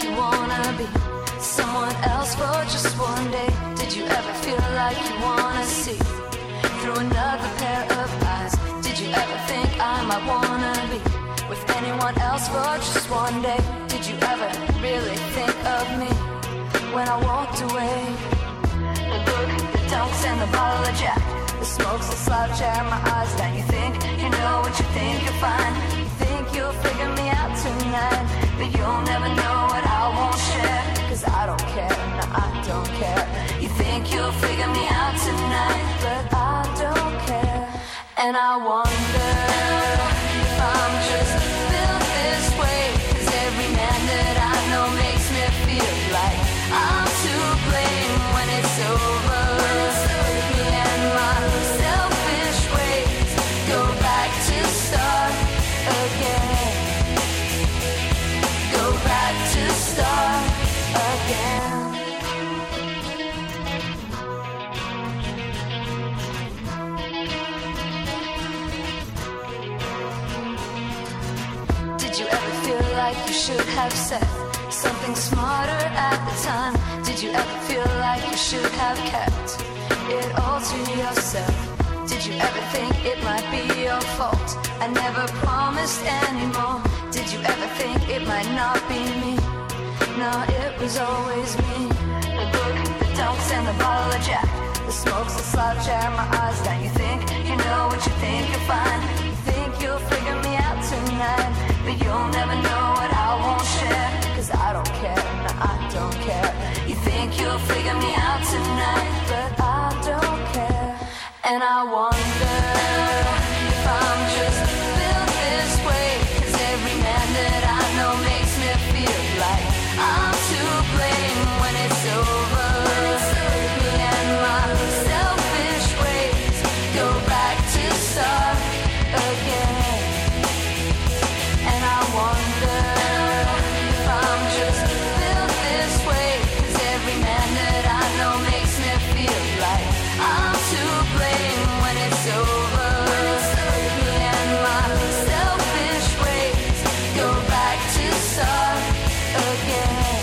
you wanna be someone else for just one day? Did you ever feel like you wanna see through another pair of eyes? Did you ever think I might wanna be with anyone else for just one day? Did you ever really think of me when I walked away? The book, the dunks, and the bottle of Jack, the smokes, the slouch, and my eyes down. You think you know what you think you'll find. You think you'll figure me out tonight, but you'll never know what I won't share. Cause I don't care, no I don't care. You think you'll figure me out tonight, but I don't care. And I wonder if I'm just built this way. Cause every man that I know makes me feel like I'm to blame when it's over. Me and my selfish ways go back to start again. Go back to start again. Did you ever feel like you should have said something smarter at the time? Did you ever feel like you should have kept it all to yourself? Did you ever think it might be your fault? I never promised anymore. Did you ever think it might not be me? No, it was always me. The book, the dunks, and the bottle of Jack, the smokes, the slouch, and my eyes down. You think you know what you think you'll find. You think you'll figure me out tonight, but you'll never know what I won't share. Cause I don't care, no I don't care. You think you'll figure me out tonight, but I don't care. And I wonder if I'm just built this way. Cause every man that I know makes me feel like I'm to blame when it's over. Me and my selfish ways go back to start again. And I wonder if I'm just built this way. Cause every man that I know makes me feel like I'm to blame when it's over. Me and my selfish ways go back to start again.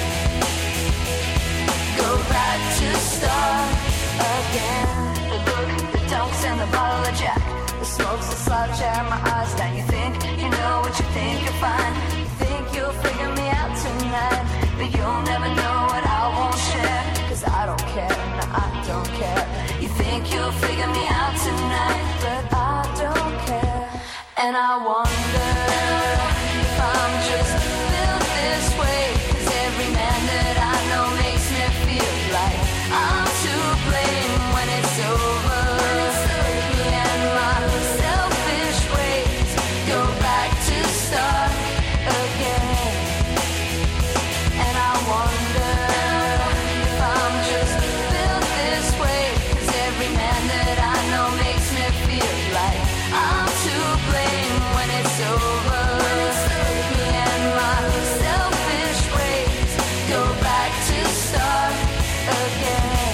Go back to start again. The book, the dunks, and the bottle of Jack, the smokes, the slouch, and my eyes down. You think you know what you think you'll find. You think you'll figure me out tonight, but you'll never know what I won't share. Cause I don't care, no I don't care. You think you'll figure me out tonight, but I don't care. And I wonder if I'm just built this way. Cause every man that I know makes me feel like I'm to blame when it's over. Me and my selfish ways go back to start again. And I wonder if I'm just built this way. Cause every man that I know makes me feel like I'm to blame when it's over. Me and my selfish ways go back to start again.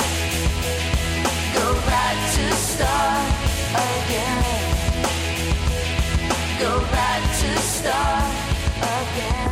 Go back to start again. Go back to start again.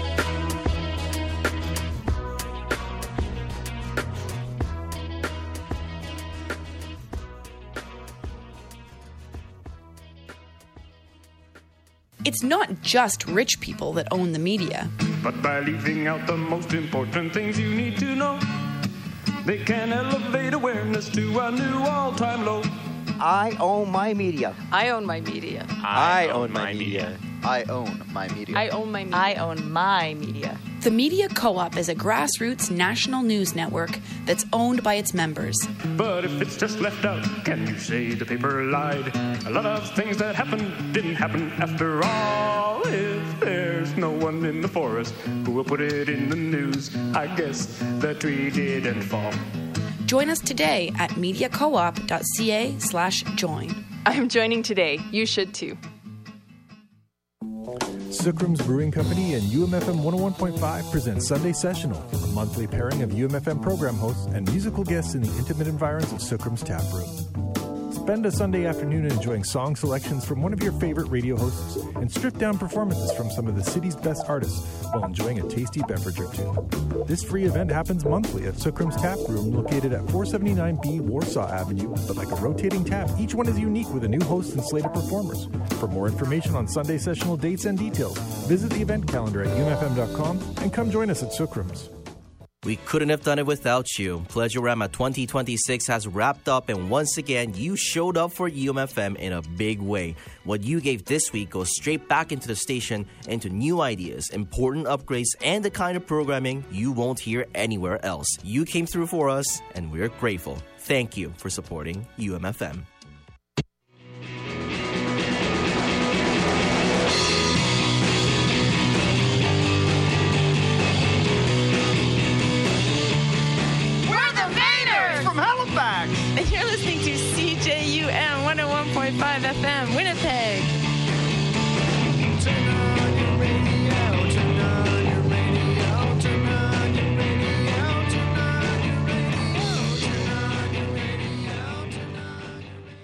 It's not just rich people that own the media. But by leaving out the most important things you need to know, they can elevate awareness to a new all-time low. I own my media. I own my media. I own my media. I own my media. I own my media. I own my media. The Media Co-op is a grassroots national news network that's owned by its members. But if it's just left out, can you say the paper lied? A lot of things that happened didn't happen after all. If there's no one in the forest who will put it in the news, I guess the tree didn't fall. Join us today at mediacoop.ca/join. I'm joining today. You should too. Sucrum's Brewing Company and UMFM 101.5 present Sunday Sessional, a monthly pairing of UMFM program hosts and musical guests in the intimate environs of Sucrum's tap room. Spend a Sunday afternoon enjoying song selections from one of your favorite radio hosts and stripped-down performances from some of the city's best artists while enjoying a tasty beverage or two. This free event happens monthly at Sukram's Tap Room, located at 479B Warsaw Avenue. But like a rotating tap, each one is unique with a new host and slate of performers. For more information on Sunday sessional dates and details, visit the event calendar at umfm.com and come join us at Sukram's. We couldn't have done it without you. Pleasurama 2026 has wrapped up, and once again, you showed up for UMFM in a big way. What you gave this week goes straight back into the station, into new ideas, important upgrades, and the kind of programming you won't hear anywhere else. You came through for us, and we're grateful. Thank you for supporting UMFM. And you're listening to CJUM 101.5 FM, Winnipeg. Turn on your radio, turn on your radio, turn on your radio, turn on your radio, turn on your radio, turn on your radio.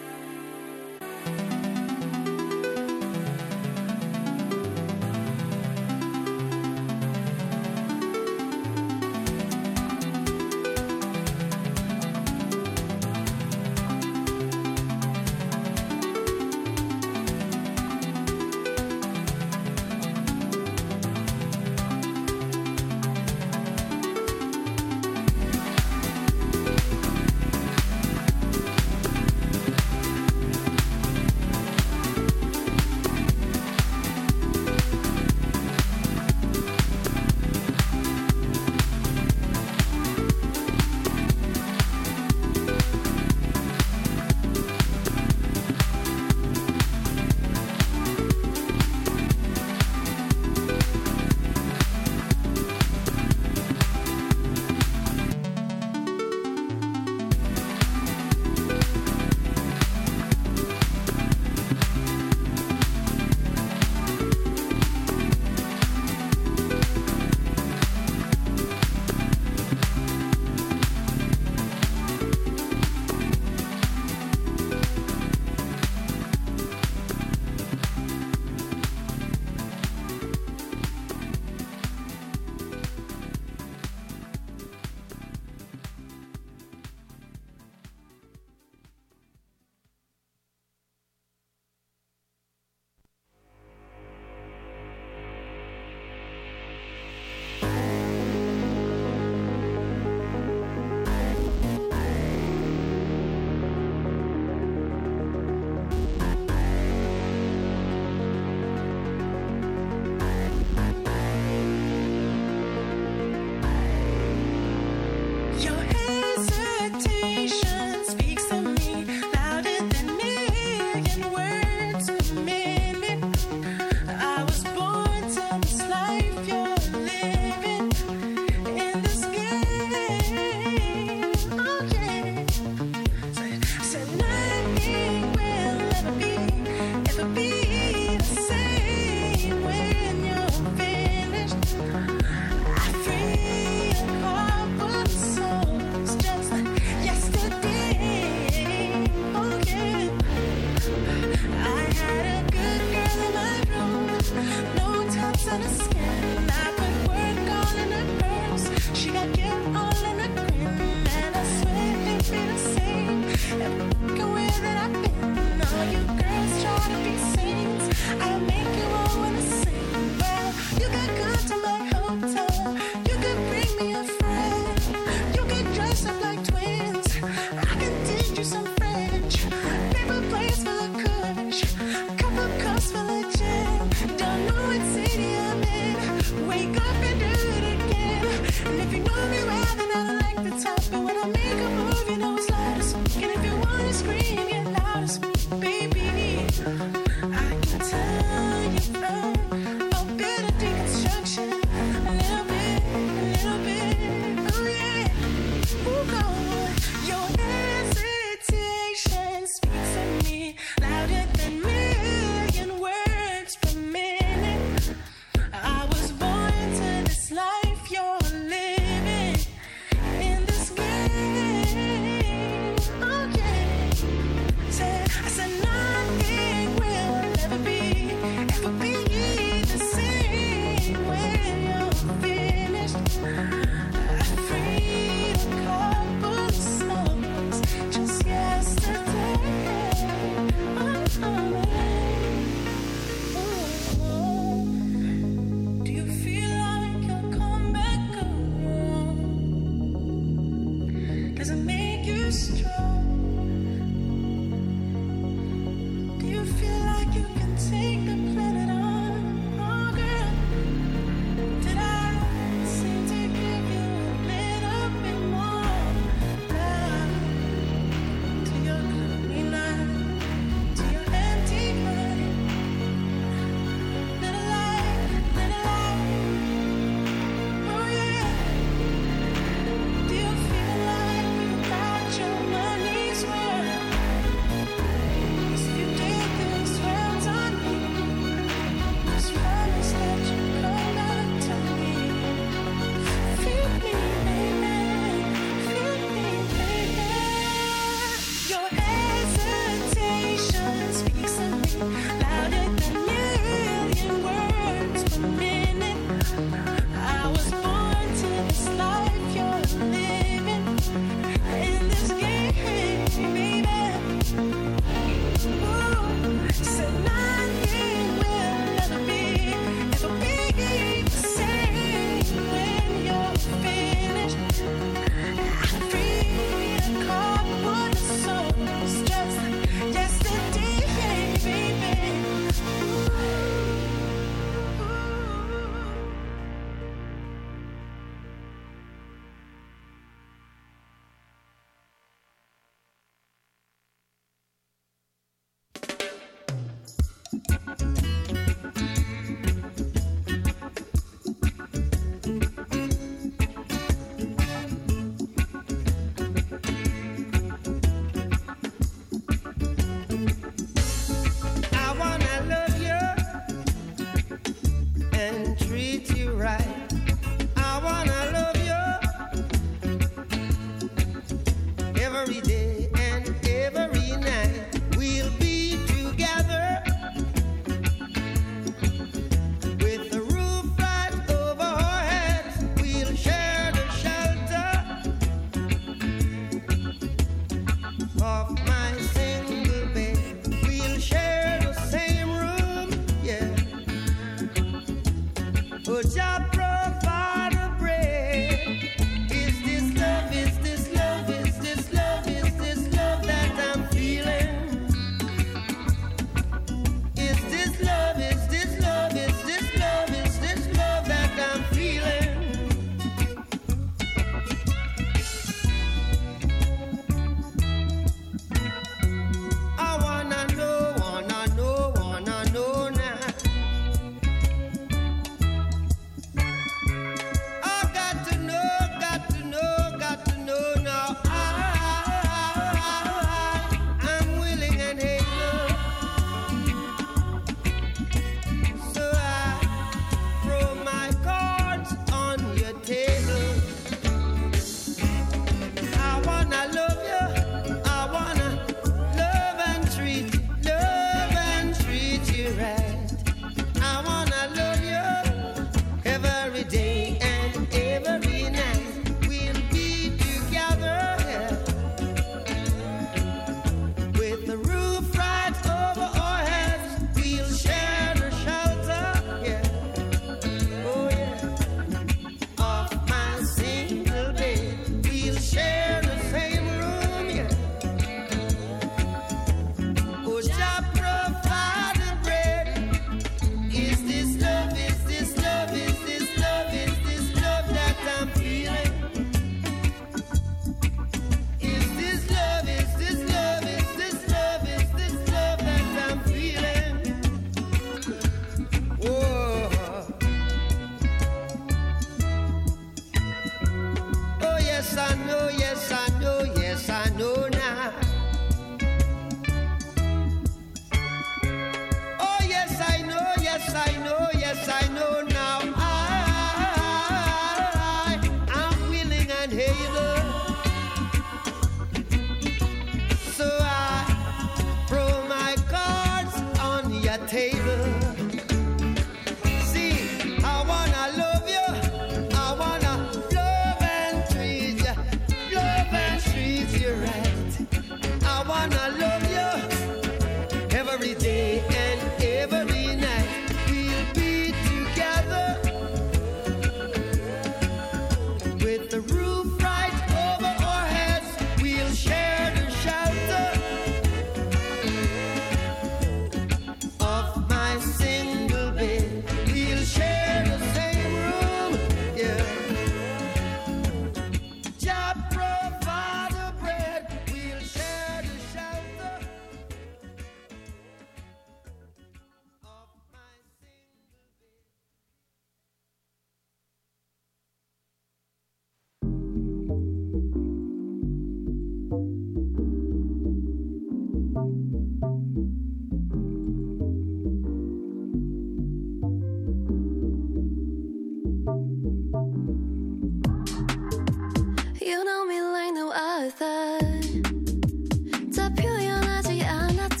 other 다 표현하지 않아도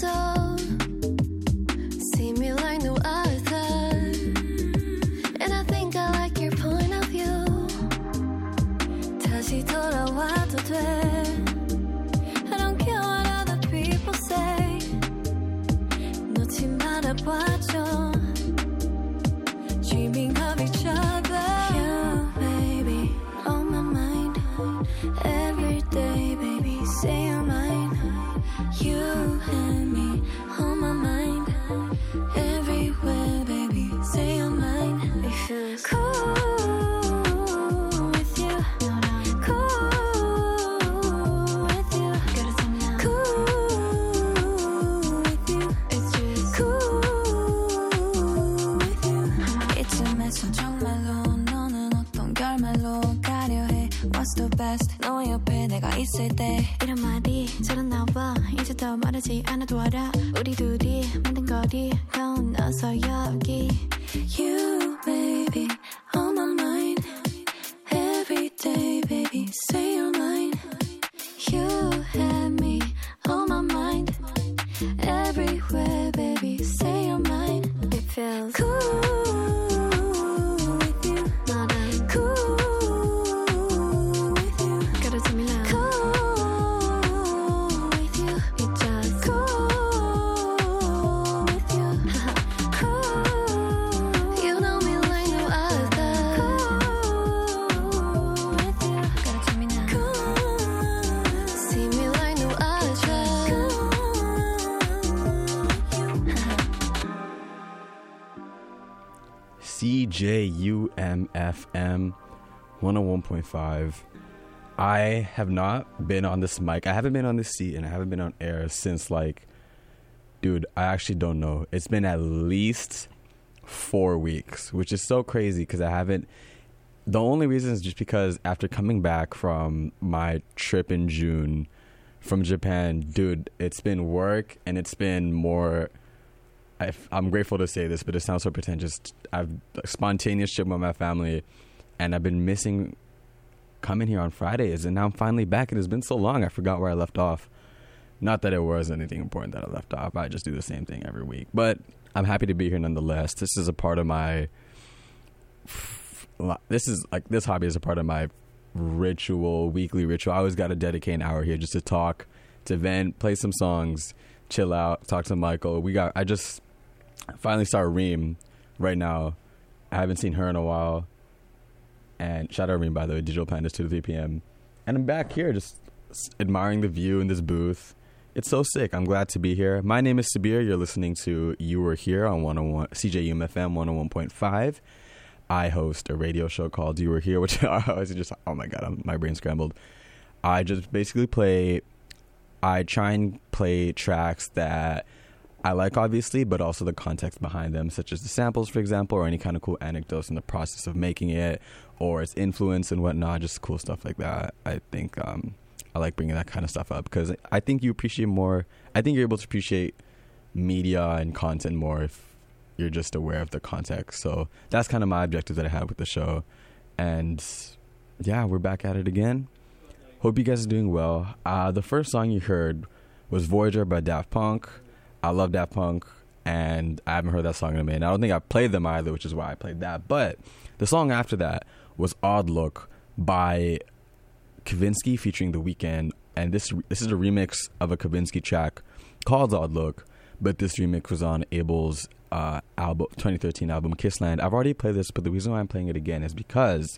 See me like no other And I think I like your point of view 다시 돌아와도 돼 I don't care what other people say 놓지 말아봐줘 Dreaming of each other You baby on my mind Every day baby say you're mine You and me on my mind Everywhere baby say you're mine It feels cool with you Cool with you Cool with you It's just cool with you 이쯤에서 정말로 너는 어떤 결말로 가려 해 What's the best 너 옆에 내가 있을 때 이런 말이 잘 안 나와 이제 더 말하지 않아도 알아 우리 둘이 만든 거리 건너서 여기 You baby on my mind Every day baby say you're mine You have me on my mind Everywhere baby say you're mine It feels cool with you 나는 cool with you gotta tell me now cool with you it's just cool with you cool you know me like no other cool with you gotta tell me now cool see me like no other CJUMFM 101.5. I have not been on this mic. I haven't been on this seat and I haven't been on air since dude, I actually don't know. It's been at least 4 weeks, which is so crazy because I haven't. The only reason is just because after coming back from my trip in June from Japan, dude, it's been work and it's been more. I'm grateful to say this, but it sounds so pretentious. I've a spontaneous trip with my family, and I've been missing coming here on Fridays, and now I'm finally back, and it's been so long, I forgot where I left off. Not that it was anything important that I left off. I just do the same thing every week. But I'm happy to be here nonetheless. This is a part of my... This hobby is a part of my weekly ritual. I always got to dedicate an hour here just to talk, to vent, play some songs, chill out, talk to Michael. I just finally saw Reem right now. I haven't seen her in a while. And shout out Reem, by the way, Digital Pandas 2 to 3 p.m. And I'm back here just admiring the view in this booth. It's so sick. I'm glad to be here. My name is Sabir. You're listening to You Were Here on CJUMFM 101.5. I host a radio show called You Were Here, which I was just, oh my God, my brain scrambled. I just basically I try and play tracks that I like, obviously, but also the context behind them, such as the samples, for example, or any kind of cool anecdotes in the process of making it, or its influence and whatnot, just cool stuff like that. I think I like bringing that kind of stuff up because I think you appreciate more. I think you're able to appreciate media and content more if you're just aware of the context. So that's kind of my objective that I have with the show. And yeah, we're back at it again. Hope you guys are doing well. The first song you heard was Voyager by Daft Punk. I love Daft Punk, and I haven't heard that song in a minute. I don't think I played them either, which is why I played that. But the song after that was Odd Look by Kavinsky featuring The Weeknd. And this is a remix of a Kavinsky track called Odd Look, but this remix was on Abel's 2013 album Kissland. I've already played this, but the reason why I'm playing it again is because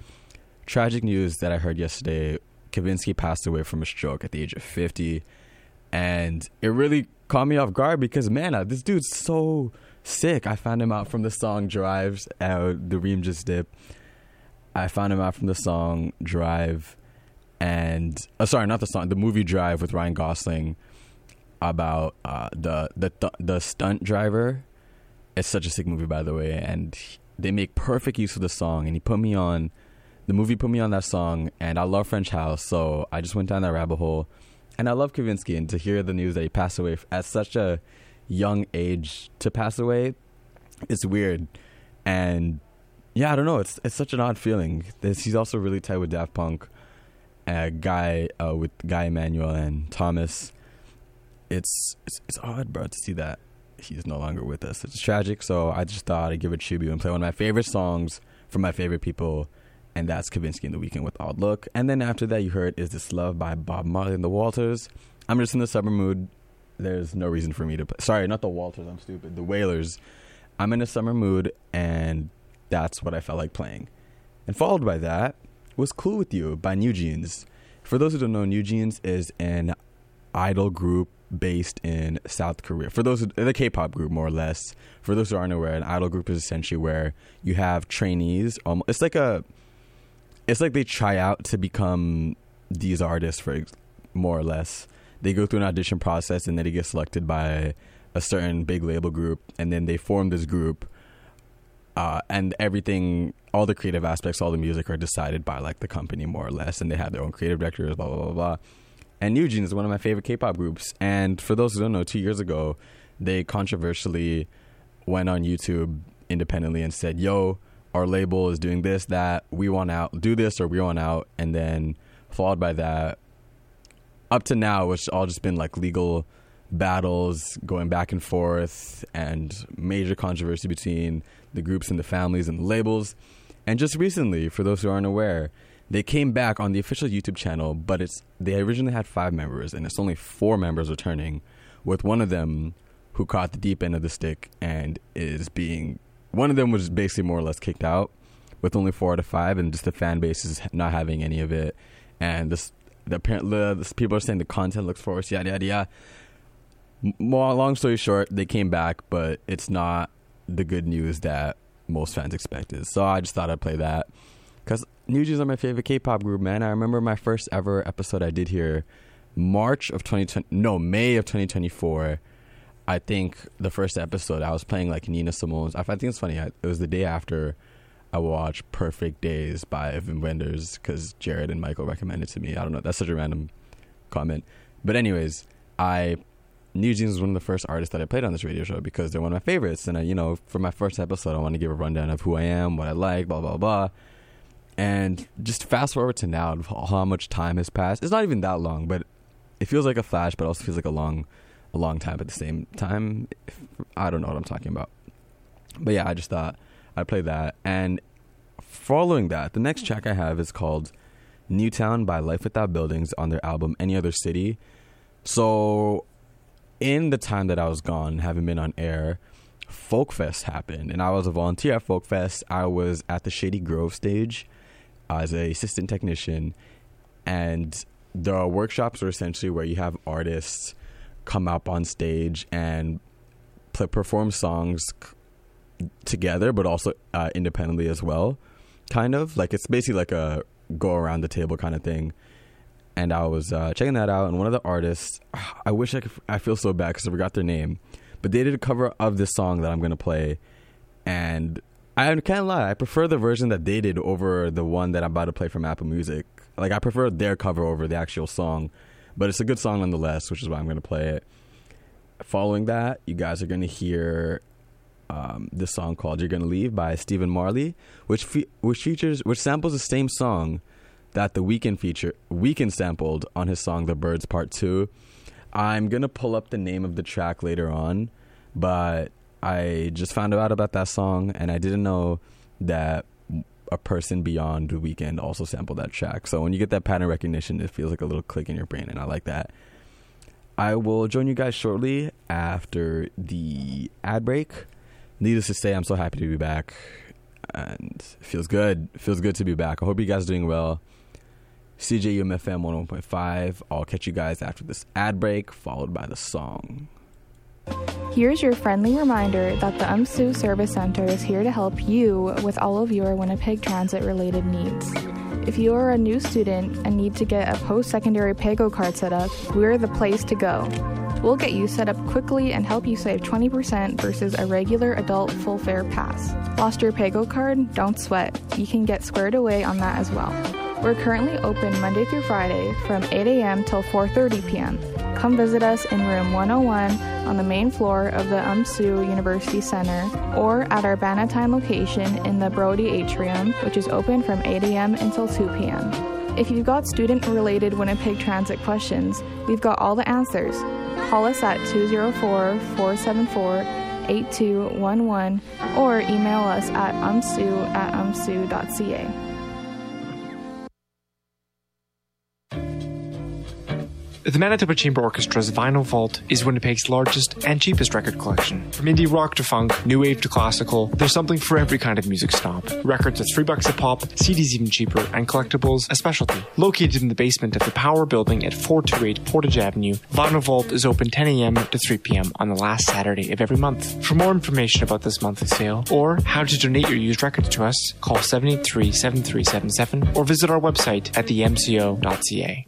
tragic news that I heard yesterday. Kavinsky passed away from a stroke at the age of 50, and it really caught me off guard because, man, this dude's so sick. I found him out from the song Drives, the Reem just dipped. I found him out from the song Drive, and the movie Drive with Ryan Gosling about the stunt driver. It's such a sick movie, by the way, and they make perfect use of the song, and the movie put me on that song, and I love French House, so I just went down that rabbit hole. And I love Kavinsky, and to hear the news that he passed away at such a young age to pass away, it's weird. And yeah, I don't know, it's such an odd feeling. He's also really tight with Daft Punk, Guy with Guy Emmanuel and Thomas. It's odd, bro, to see that he's no longer with us. It's tragic, so I just thought I'd give a tribute and play one of my favorite songs from my favorite people, and that's Kavinsky and the Weeknd with Odd Look. And then after that, you heard Is This Love by Bob Marley and the Walters. I'm just in the summer mood. There's no reason for me to play. Sorry, not the Walters, I'm stupid. The Wailers. I'm in a summer mood, and that's what I felt like playing. And followed by that was Cool With You by New Jeans. For those who don't know, New Jeans is an idol group based in South Korea. For those the K-pop group, more or less. For those who aren't aware, an idol group is essentially where you have trainees. It's like they try out to become these artists, for more or less. They go through an audition process and then they get selected by a certain big label group, and then they form this group. And everything, all the creative aspects, all the music are decided by like the company, more or less, and they have their own creative directors, blah blah blah blah. And New Jeans is one of my favorite K-pop groups. And for those who don't know, 2 years ago, they controversially went on YouTube independently and said, yo, our label is doing this, that, we want out, do this or we want out. And then followed by that, up to now, it's all just been like legal battles going back and forth and major controversy between the groups and the families and the labels. And just recently, for those who aren't aware, they came back on the official YouTube channel, but they originally had 5 members, and it's only 4 members returning, with one of them who caught the deep end of the stick and one of them was basically more or less kicked out, with only 4 out of 5, and just the fan base is not having any of it. And the people are saying the content looks forced, yada yada yada. Long story short, they came back, but it's not the good news that most fans expected. So I just thought I'd play that. Because New Jeans are my favorite K-pop group, man. I remember my first ever episode I did here, May of 2024. I think the first episode, I was playing like Nina Simone's. I think it's funny. It was the day after I watched Perfect Days by Wim Wenders because Jared and Michael recommended it to me. I don't know. That's such a random comment. But anyways, New Jeans was one of the first artists that I played on this radio show because they're one of my favorites. And, for my first episode, I want to give a rundown of who I am, what I like, blah, blah, blah. And just fast forward to now, how much time has passed. It's not even that long, but it feels like a flash, but also feels like a long time at the same time. I don't know what I'm talking about. But yeah, I just thought I'd play that. And following that, the next track I have is called Newtown by Life Without Buildings on their album Any Other City. So in the time that I was gone, having been on air, Folkfest happened, and I was a volunteer at Folkfest. I was at the Shady Grove stage as an assistant technician, and the workshops are essentially where you have artists come up on stage and perform songs together, but also independently as well. Kind of like it's basically like a go around the table kind of thing. And I was checking that out, and one of the artists, I feel so bad because I forgot their name, but they did a cover of this song that I'm going to play, and I can't lie, I prefer the version that they did over the one that I'm about to play from Apple Music. Like, I prefer their cover over the actual song, but it's a good song nonetheless, which is why I'm going to play it. Following that, you guys are going to hear this song called You're Gonna Leave by Stephen Marley, which samples the same song that the Weeknd sampled on his song The Birds Part 2. I'm going to pull up the name of the track later on, but I just found out about that song, and I didn't know that a person beyond the Weeknd also sampled that track. So when you get that pattern recognition, it feels like a little click in your brain, and I like that. I will join you guys shortly after the ad break. Needless to say, I'm so happy to be back, and it feels good. It feels good to be back. I hope you guys are doing well. CJUM-FM 101.5. I'll catch you guys after this ad break, followed by the song. Here's your friendly reminder that the UMSU Service Center is here to help you with all of your Winnipeg Transit-related needs. If you are a new student and need to get a post-secondary PAYGO card set up, we're the place to go. We'll get you set up quickly and help you save 20% versus a regular adult full fare pass. Lost your PAYGO card? Don't sweat. You can get squared away on that as well. We're currently open Monday through Friday from 8 a.m. till 4:30 p.m. Come visit us in room 101 on the main floor of the UMSU University Center or at our Bannatyne location in the Brody Atrium, which is open from 8 a.m. until 2 p.m. If you've got student-related Winnipeg Transit questions, we've got all the answers. Call us at 204-474-8211 or email us at umsu@umsu.ca. The Manitoba Chamber Orchestra's Vinyl Vault is Winnipeg's largest and cheapest record collection. From indie rock to funk, new wave to classical, there's something for every kind of music snob. Records at $3 a pop, CDs even cheaper, and collectibles a specialty. Located in the basement of the Power Building at 428 Portage Avenue, Vinyl Vault is open 10 a.m. to 3 p.m. on the last Saturday of every month. For more information about this monthly sale, or how to donate your used records to us, call 783-7377 or visit our website at themco.ca.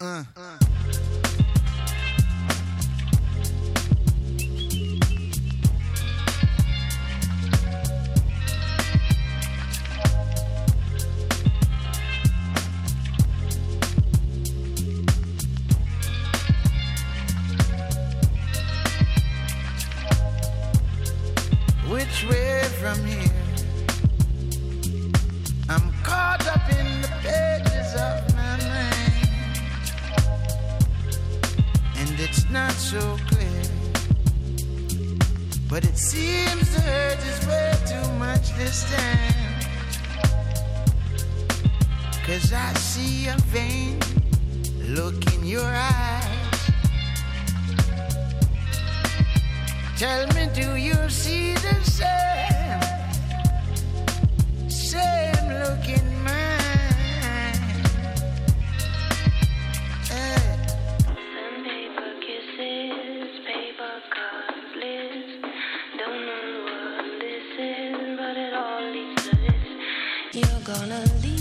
Which way from here? I'm caught up in the pages of my mind, and it's not so clear, but it seems the hurt is way too much this time. 'Cause I see a vain look in your eyes. Tell me, do you see the same look in mine? Hey. Some paper kisses, paper cup bliss. Don't know what this is, but it all leads to this. You're gonna leave.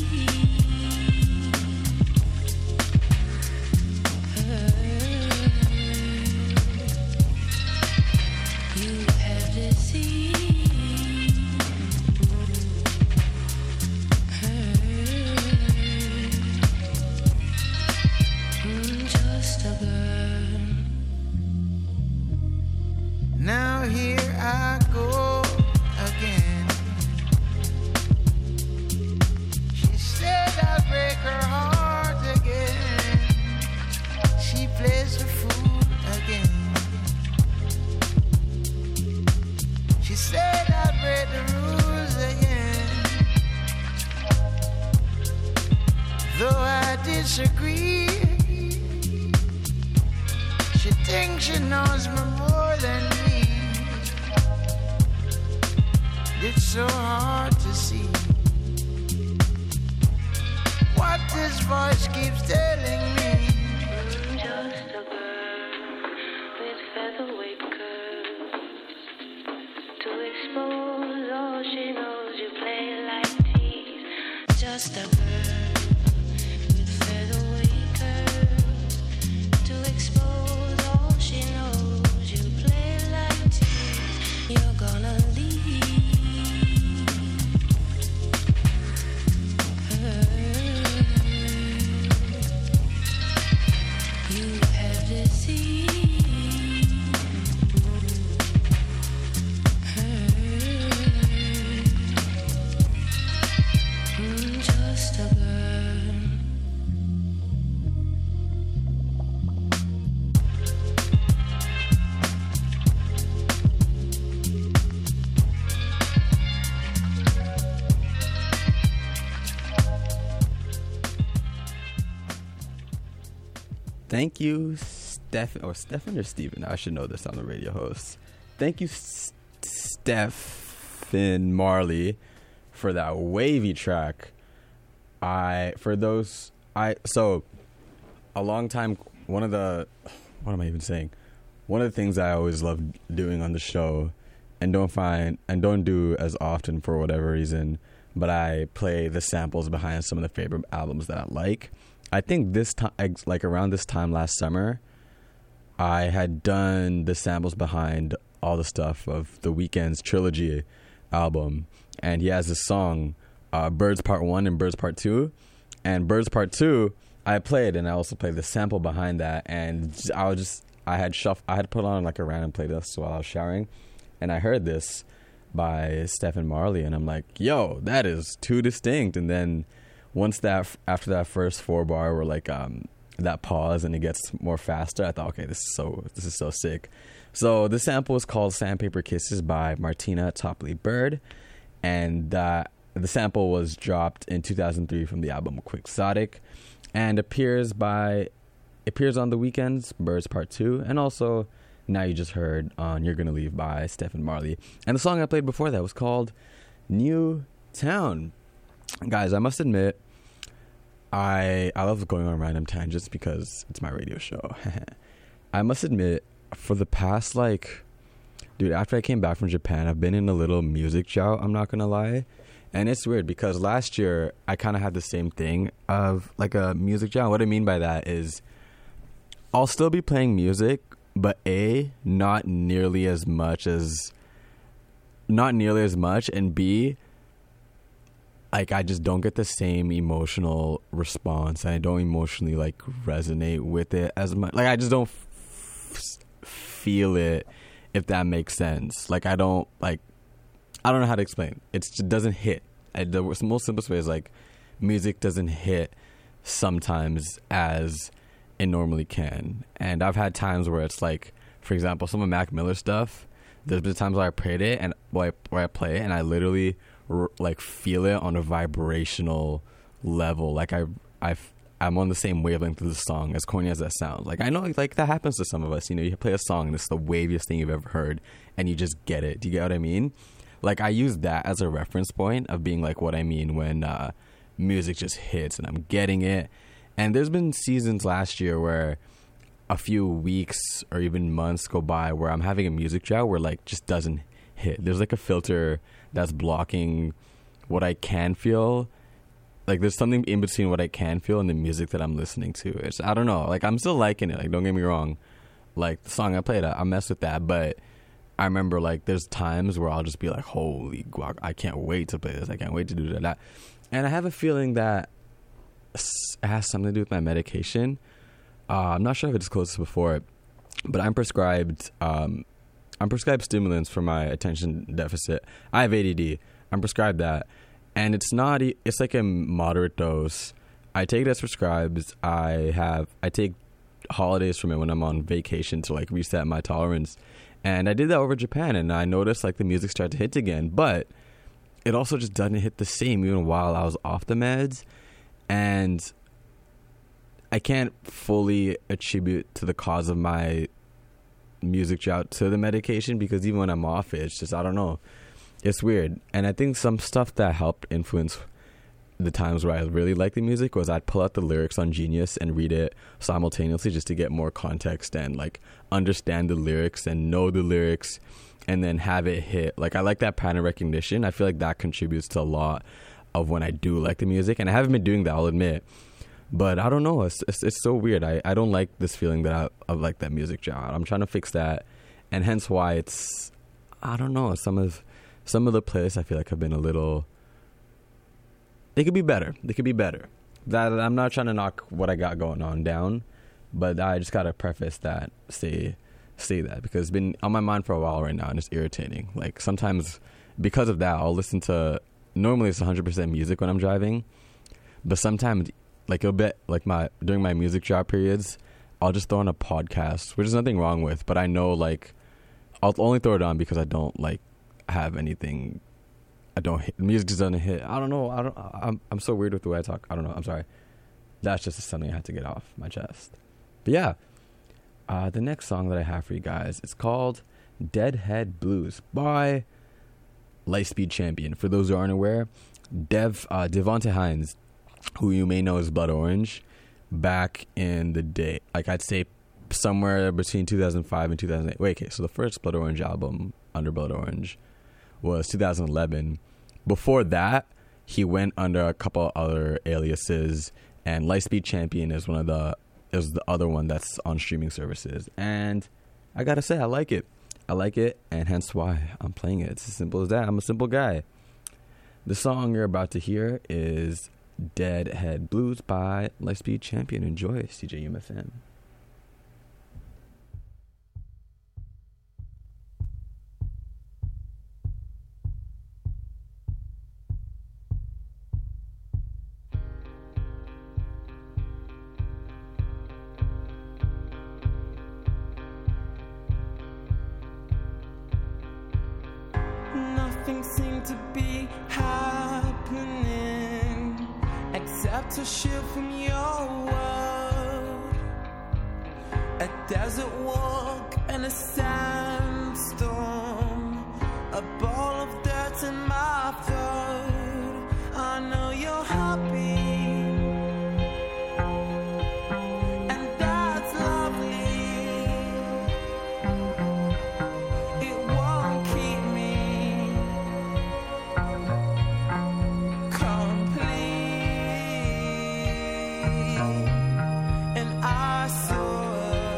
You have deceived her. Just a girl. Now here I go again. She said I'll break her heart again. She plays the fool again. She said I'd break the rules again. Though I disagree, she thinks she knows me more than me. It's so hard to see what this voice keeps telling me. Just a girl with featherweight curls. To expose all she knows, you play like tease. Just a girl with featherweight curls. To expose all she knows, you play like tease. You're gonna leave her. You have deceived her. Just a girl. Thank you, Stefan or Steven. I should know this. I'm the radio host. Thank you, Stephen Marley, for that wavy track. So a long time. What am I even saying? One of the things I always love doing on the show, and don't do as often for whatever reason, but I play the samples behind some of the favorite albums that I like. I think this time, like around this time last summer, I had done the samples behind all the stuff of The Weeknd's Trilogy album, and he has this song, Birds Part 1 and Birds Part 2, and Birds Part 2 I played, and I also played the sample behind that, and I had put on like a random playlist while I was showering, and I heard this by Stephen Marley, and I'm like, yo, that is too distinct. And then after that first 4-bar where like that pause and it gets more faster, I thought, okay, this is so sick. So the sample is called Sandpaper Kisses by Martina Topley Bird, and the sample was dropped in 2003 from the album Quixotic, and appears on The Weeknd's Birds Part 2, and also now you just heard on You're Gonna Leave by Stephen Marley. And the song I played before that was called New Town. Guys, I must admit, I love going on random tangents because it's my radio show. I must admit, for the past, after I came back from Japan, I've been in a little music drought, I'm not gonna lie. And it's weird because last year I kind of had the same thing of like a music drought. What I mean by that is I'll still be playing music, but not nearly as much, and B, like, I just don't get the same emotional response, and I don't emotionally, like, resonate with it as much. Like, I just don't feel it, if that makes sense. Like, I don't know how to explain. It just doesn't hit. The most simplest way is, like, music doesn't hit sometimes as it normally can. And I've had times where it's like, for example, some of Mac Miller stuff, there's been times where I played it and where I play it and I literally like feel it on a vibrational level. Like I'm on the same wavelength of the song, as corny as that sounds. Like, I know, like, that happens to some of us. You know, you play a song and it's the waviest thing you've ever heard and you just get it. Do you get what I mean? Like, I use that as a reference point of being like what I mean when music just hits and I'm getting it. And there's been seasons last year where a few weeks or even months go by where I'm having a music drought where, like, just doesn't hit. There's like a filter that's blocking what I can feel. Like, there's something in between what I can feel and the music that I'm listening to. I don't know. Like, I'm still liking it. Like, don't get me wrong. Like, the song I played, I mess with that. But I remember, like, there's times where I'll just be like, holy guac, I can't wait to play this. I can't wait to do that. And I have a feeling that it has something to do with my medication. I'm not sure if I disclosed this before, but I'm prescribed stimulants for my attention deficit. I have ADD. I'm prescribed that. And it's like a moderate dose. I take it as prescribed. I take holidays from it when I'm on vacation to, like, reset my tolerance. And I did that over Japan, and I noticed, like, the music started to hit again. But it also just doesn't hit the same even while I was off the meds. And I can't fully attribute to the cause of my music drought to the medication, because even when I'm off it, it's just, I don't know. It's weird. And I think some stuff that helped influence the times where I really liked the music was I'd pull out the lyrics on Genius and read it simultaneously just to get more context and, like, understand the lyrics and know the lyrics and then have it hit. Like, I like that pattern recognition. I feel like that contributes to a lot of when I do like the music. And I haven't been doing that, I'll admit. But I don't know. It's so weird. I don't like this feeling that I like that music drought. I'm trying to fix that. And hence why it's, I don't know, some of the playlists I feel like have been a little, they could be better. That I'm not trying to knock what I got going on down, but I just got to preface that, say that, because it's been on my mind for a while right now and it's irritating. Like, sometimes because of that, I'll listen to, normally it's 100% music when I'm driving, but sometimes, like, it'll be like during my music drought periods, I'll just throw on a podcast, which is nothing wrong with, but I know, like, I'll only throw it on because I don't, like, have anything. Music just doesn't hit. I don't know. I'm so weird with the way I talk. I don't know. I'm sorry. That's just something I had to get off my chest. But yeah, the next song that I have for you guys, it's called Deadhead Blues by Lightspeed Champion. For those who aren't aware, Devonte Hines, who you may know as Blood Orange, back in the day, like, I'd say somewhere between 2005 and 2008. Wait, okay, so the first Blood Orange album under Blood Orange was 2011. Before that, he went under a couple other aliases, and Lightspeed Champion is the other one that's on streaming services. And I gotta say, I like it, and hence why I'm playing it. It's as simple as that. I'm a simple guy. The song you're about to hear is Deadhead Blues by Lightspeed Champion. Enjoy, CJUMFM. Nothing seemed to be happening except a shift from your world. A desert walk and a sandstorm, a ball of dirt in my throat. I know you're happy, and that's lovely. It won't keep me complete, and I saw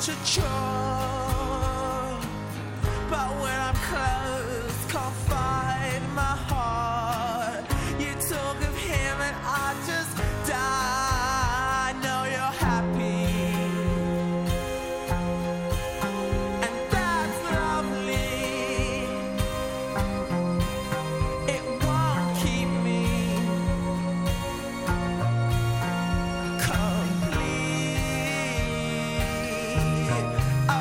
such a chore. But when I'm close, can't find my heart. You talk of him and I just die. I know you're happy, and that's lovely. It won't keep me complete. I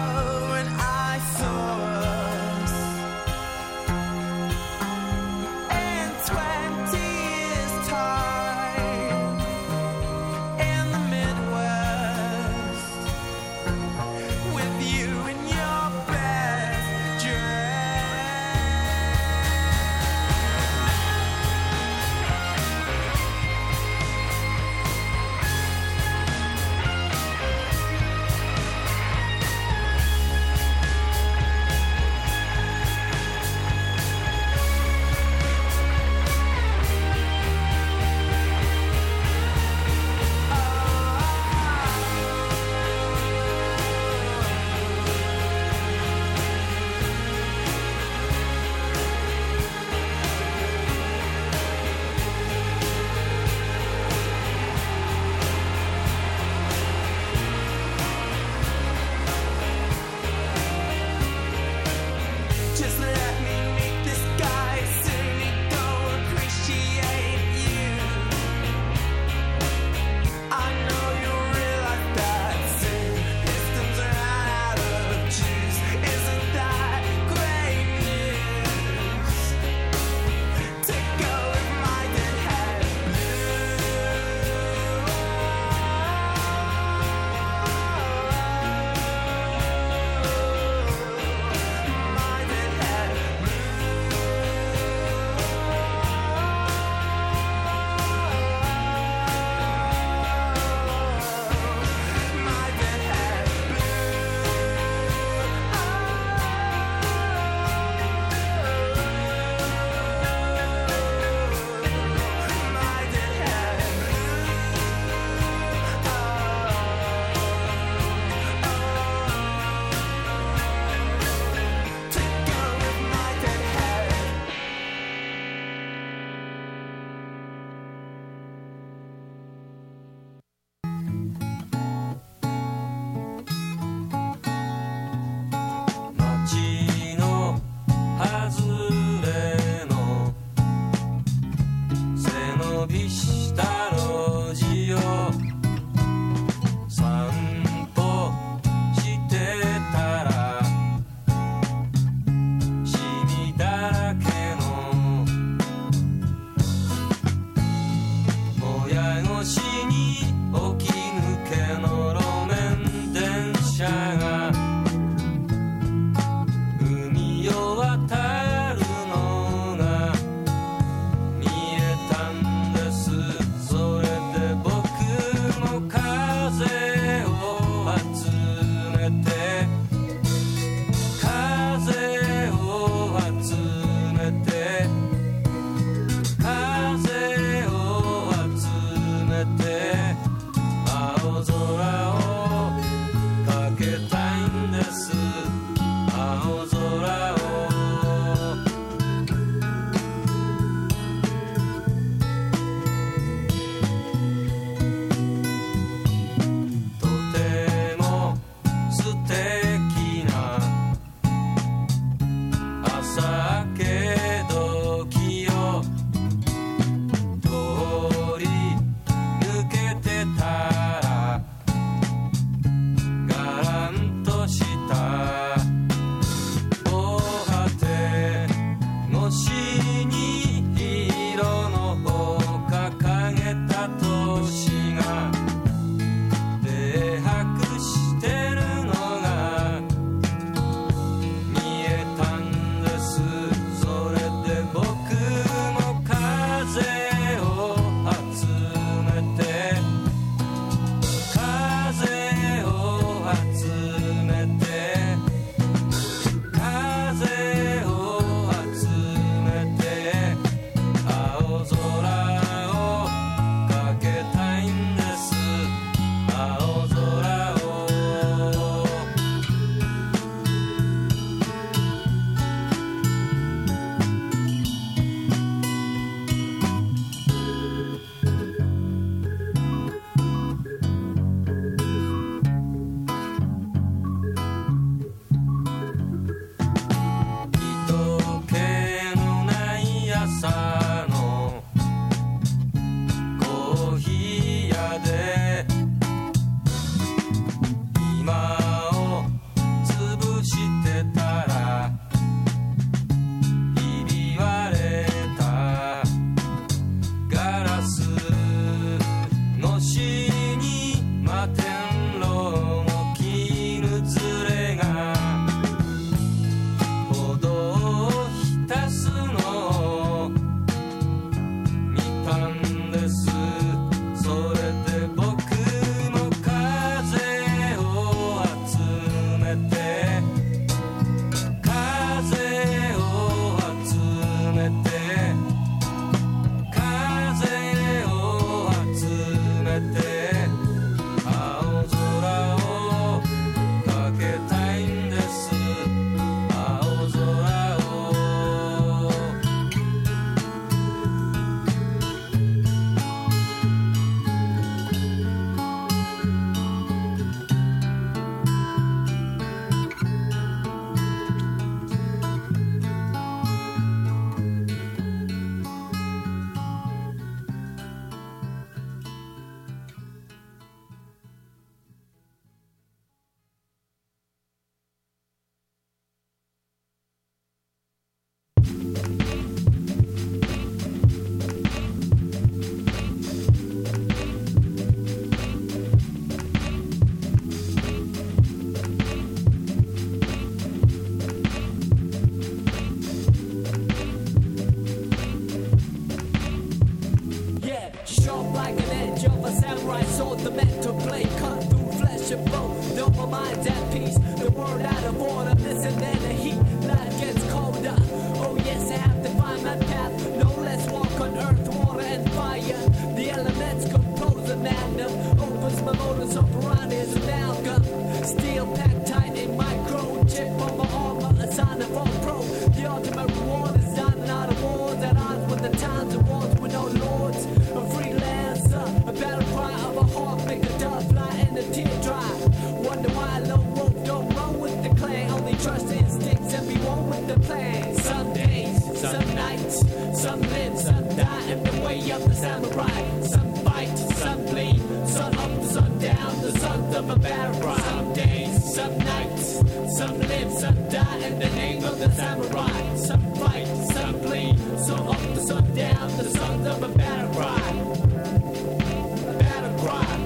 my mind's at peace. The world out of order, missing then the heat. Life gets colder. Oh yes, I have to find my path. No less walk on earth, water and fire. The elements compose a magnum. Opens my modus operandi as amalgam. Steel packed tight in micro. Chip on my armor, a sign of all pro. The ultimate reward is dining out of wars. At odds with the times and wars with no lords. A freelancer, a battle cry of a hawk. Make a dove fly in the teardrop. Wonder why lone wolf don't run with the clan. Only trust instincts and be one with the plan. Some days, some nights, some live, some die in the way of the samurai. Some fight, some bleed, sun up, the sun down, the sons of a battle cry. Some days, some nights, some live, some die in the name of the samurai. Some fight, some bleed, sun up, the sun down, the sons of a battle cry. A battle cry.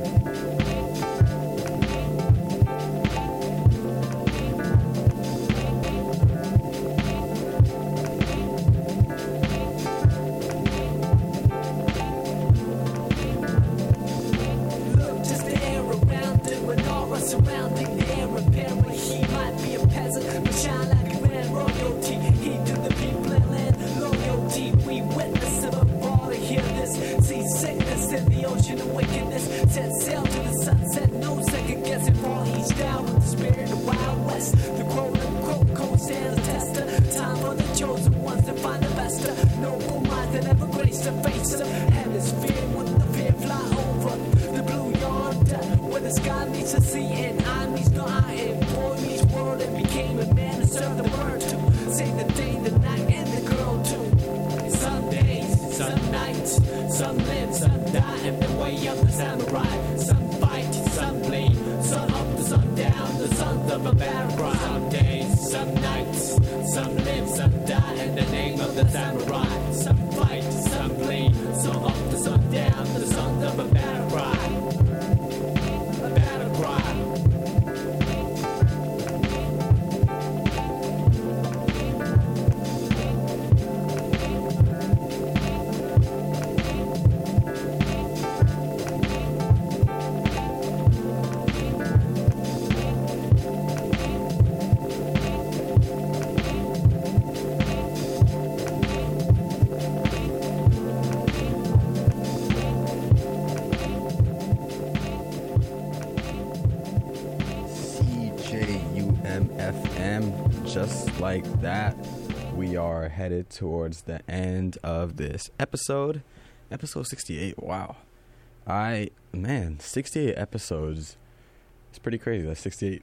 Surrounding the air apparent he might be a peasant but shine like a man royalty. He to the people and land loyalty. We witness of a ball to hear this. See sickness in the ocean of wickedness. Set sail to the sunset, no second guessing. Fall each down with the spirit of Wild West. The quote unquote code stands a tester. Time for the chosen ones to find the best. Noble minds that ever grace the face of hemisphere with the fear fly over the blue yonder where the sky meets the sea and I meets no I and boy meets world and became a man and served the word to save the day, the night, and the girl too. Some days, some nights, some live, some die in the way of the samurai. Some fight, some bleed, sun up, the sun down, the sons of a battle cry. Some days, some nights, some live, some die in the name of the samurai. Some fight, some bleed, sun up, the sun down, the sons of a battle cry. A battle cry. Just like that, we are headed towards the end of this episode 68. Wow, 68 episodes. It's pretty crazy. That's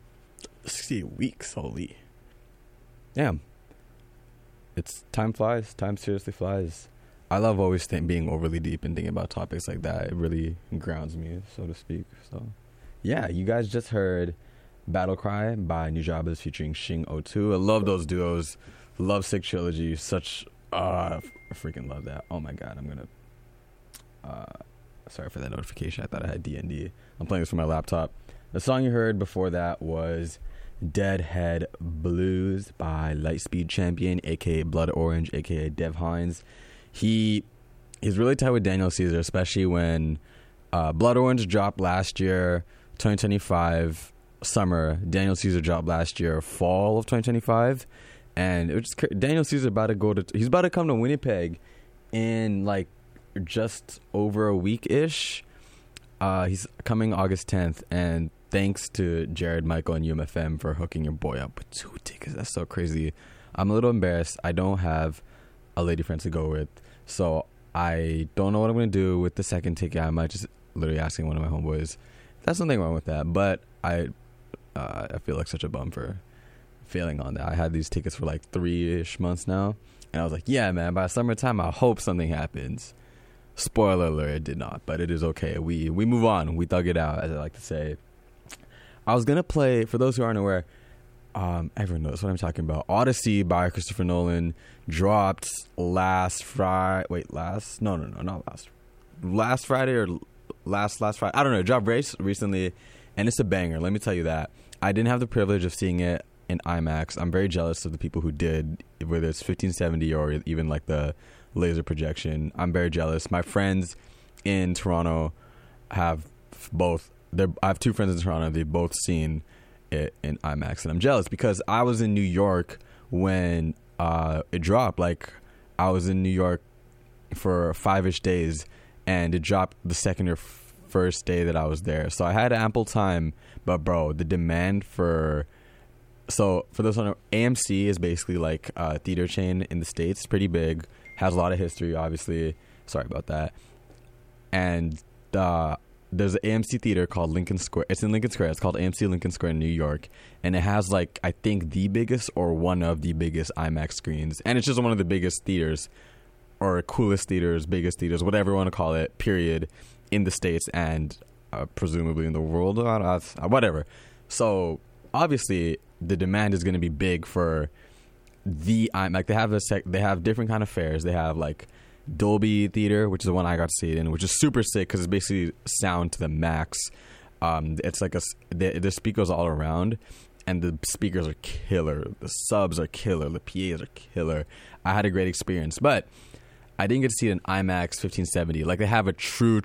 68 weeks. Holy damn. It's time flies. Time seriously flies. I love always being overly deep and thinking about topics like that. It really grounds me, so to speak. So yeah, you guys just heard Battle Cry by Nujabes featuring Shing O2. I love those duos. Love Sick Trilogy. Such I freaking love that. Oh my god, I'm gonna sorry for that notification. I thought I had D&D. I'm playing this from my laptop. The song you heard before that was Deadhead Blues by Lightspeed Champion, aka Blood Orange, aka Dev Hines. He's really tight with Daniel Caesar, especially when Blood Orange dropped last year, 2025 summer. Daniel Caesar dropped last year, fall of 2025, and it was just, Daniel Caesar he's about to come to Winnipeg in like just over a week ish. He's coming August 10th, and thanks to Jared, Michael, and UMFM for hooking your boy up with 2 tickets. That's so crazy. I'm a little embarrassed. I don't have a lady friend to go with, so I don't know what I'm going to do with the second ticket. I might just literally asking one of my homeboys. There's nothing wrong with that, but I feel like such a bum for failing on that. I had these tickets for like 3-ish months now, and I was like, yeah, man, by summertime, I hope something happens. Spoiler alert, it did not, but it is okay. We move on. We thug it out, as I like to say. I was going to play, for those who aren't aware, everyone knows what I'm talking about. Odyssey by Christopher Nolan dropped last Friday. Wait, last? No, not last. Last Friday or last Friday? I don't know. It dropped recently, and it's a banger. Let me tell you that. I didn't have the privilege of seeing it in IMAX. I'm very jealous of the people who did, whether it's 1570 or even like the laser projection. I'm very jealous. My friends in Toronto have both I have two friends in Toronto. They've both seen it in IMAX, and I'm jealous because I was in New York when it dropped. Like, I was in New York for 5-ish days, and it dropped the second or first day that I was there. So I had ample time, but bro, the demand for... So for those who don't know, AMC is basically like a theater chain in the States. It's pretty big, has a lot of history, obviously. Sorry about that. And there's an AMC theater called Lincoln Square. It's in Lincoln Square. It's called AMC Lincoln Square in New York. And it has, like, I think the biggest or one of the biggest IMAX screens. And it's just one of the biggest theaters, or coolest theaters, biggest theaters, whatever you want to call it, period, in the States and presumably in the world. Whatever. So, obviously, the demand is going to be big for the IMAX. They have different kind of fares. They have, like, Dolby Theater, which is the one I got to see it in, which is super sick because it's basically sound to the max. It's like the speakers all around, and the speakers are killer. The subs are killer. The PAs are killer. I had a great experience, but I didn't get to see it in IMAX 1570. Like, they have a true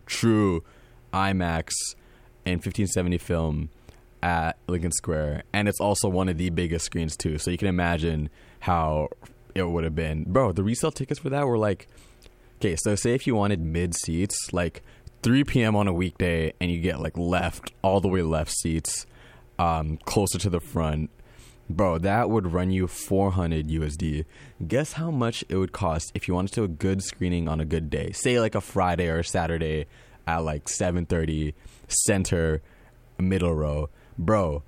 IMAX in 1570 film at Lincoln Square, and it's also one of the biggest screens too. So you can imagine how it would have been. Bro, the resale tickets for that were like, okay, so say if you wanted mid seats, like 3 p.m. on a weekday, and you get like all the way left seats, closer to the front, bro, that would run you $400 USD. Guess how much it would cost if you wanted to do a good screening on a good day, say like a Friday or a Saturday at like 7:30, center, middle row. Bro,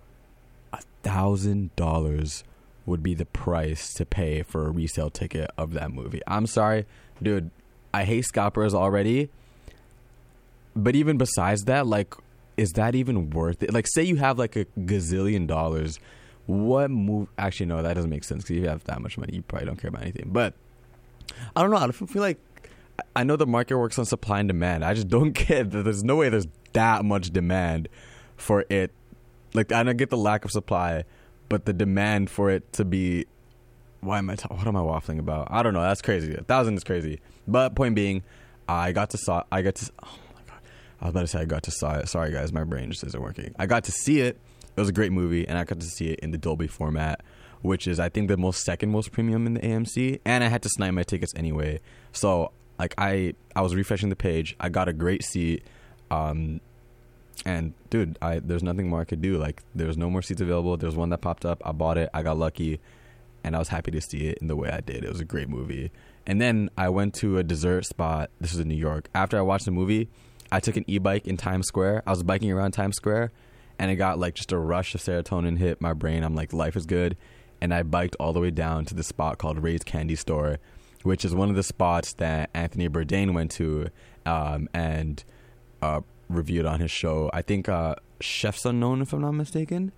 $1,000 would be the price to pay for a resale ticket of that movie. I'm sorry, dude, I hate scalpers already, but even besides that, like, is that even worth it? Like, say you have like a gazillion dollars, what move? Actually, no, that doesn't make sense because if you have that much money, you probably don't care about anything. But I don't know, I don't feel like, I know the market works on supply and demand. I just don't get that there's no way there's that much demand for it. Like, I don't get the lack of supply, but the demand for it to be, what am I waffling about? I don't know. That's crazy. 1,000 is crazy. But point being, I got to saw it. Sorry guys, my brain just isn't working. I got to see it. It was a great movie, and I got to see it in the Dolby format, which is, I think, the second most premium in the AMC. And I had to snipe my tickets anyway. So, like, I was refreshing the page. I got a great seat. And dude, there's nothing more I could do. Like, there's no more seats available. There's one that popped up. I bought it. I got lucky, and I was happy to see it in the way I did. It was a great movie. And then I went to a dessert spot. This is in New York. After I watched the movie, I took an e-bike in Times Square. I was biking around Times Square, and it got like just a rush of serotonin hit my brain. I'm like, life is good. And I biked all the way down to the spot called Ray's Candy Store, which is one of the spots that Anthony Bourdain went to and reviewed on his show. I think Chef's Unknown, if I'm not mistaken.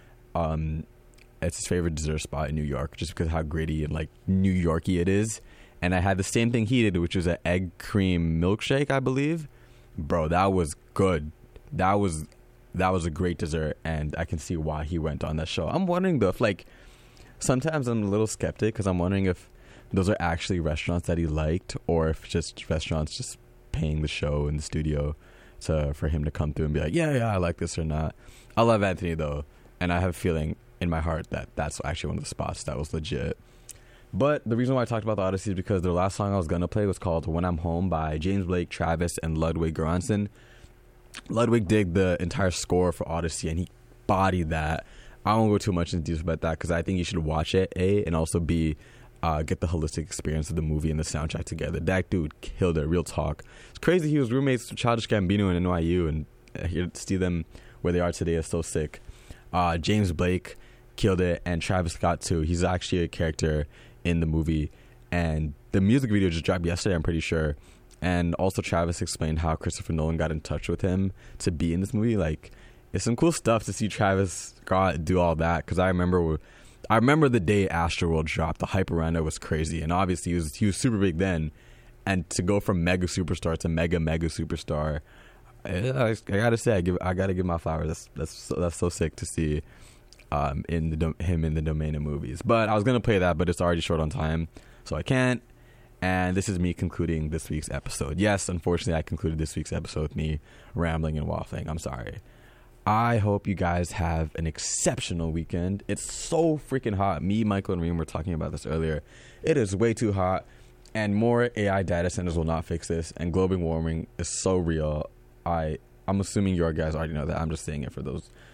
It's his favorite dessert spot in New York, just because of how gritty and like New Yorky it is. And I had the same thing he did, which was an egg cream milkshake, I believe. Bro, that was good. That was a great dessert, and I can see why he went on that show. I'm wondering though if, like, sometimes I'm a little skeptic because I'm wondering if those are actually restaurants that he liked, or if just restaurants just paying the show in the studio for him to come through and be like, yeah, I like this or not. I love Anthony though, and I have a feeling in my heart that that's actually one of the spots that was legit. But the reason why I talked about the Odyssey is because the last song I was gonna play was called "When I'm Home" by James Blake, Travis, and Ludwig Göransson. Ludwig did the entire score for Odyssey, and he bodied that. I won't go too much into detail about that because I think you should watch it, A, and also B, get the holistic experience of the movie and the soundtrack together. That dude killed it, real talk. It's crazy he was roommates with Childish Gambino and NYU, and here to see them where they are today is so sick. James Blake killed it, and Travis Scott too. He's actually a character in the movie, and the music video just dropped yesterday, I'm pretty sure. And also Travis explained how Christopher Nolan got in touch with him to be in this movie. Like, it's some cool stuff to see Travis Scott do all that, because I remember the day Astroworld dropped. The hype around it was crazy, and obviously he was super big then, and to go from mega superstar to mega superstar, I gotta say, I gotta give my flowers. That's so sick to see him in the domain of movies. But I was gonna play that, but it's already short on time, so I can't. And this is me concluding this week's episode. Yes, unfortunately, I concluded this week's episode with me rambling and waffling. I'm sorry. I hope you guys have an exceptional weekend. It's so freaking hot. Me, Michael, and Reem were talking about this earlier. It is way too hot, and more AI data centers will not fix this, and global warming is so real. I'm assuming your guys already know that. I'm just saying it for those